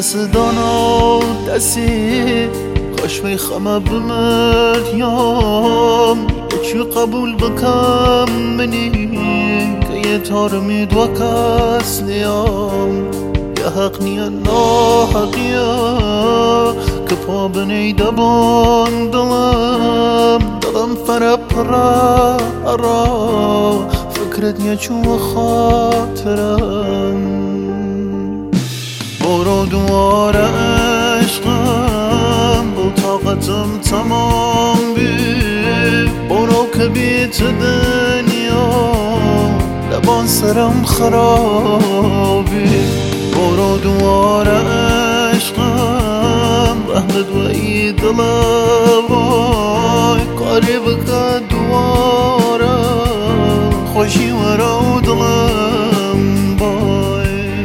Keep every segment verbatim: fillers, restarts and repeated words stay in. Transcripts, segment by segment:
دست دانا دستی کاش می خمه بمریام چی قبول بکم منی که یه تارمی دو کس نیام یه حق نیا نا حقیا که پا بنیده بان دلم دلم فره پره ارا فکرت یه چو خاطرم برو دوار عشقم با طاقتم تمام بی برو که بیت دنیا لبان سرم خرابی برو دوار عشقم رحمت و ای دلوای قریب که دوارم خوشی و رو دلم بای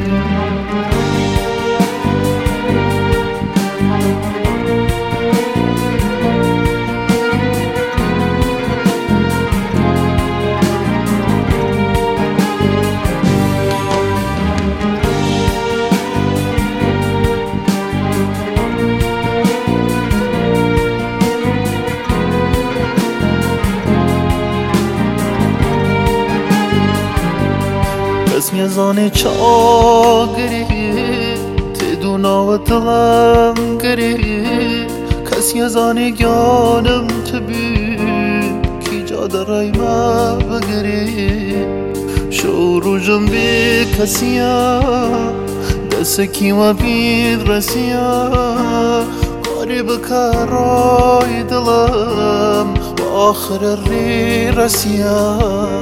اسم زانه چاگری تدونا و دلم گری کسی زانه گانم تبی کی جا درای ما بگری شورو جنبی کسیا دست کی و بید رسیا قریب کارای دلم و آخر ری رسیا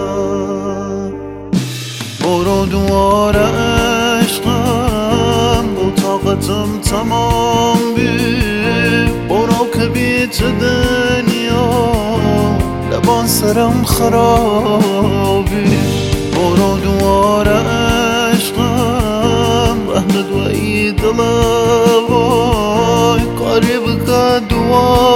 برو دوار عشقم با طاقتم تمام بی برو که بیت دنیا لبان سرم خرابی برو دوار عشقم رحمت و ای دلوای قریب که دوار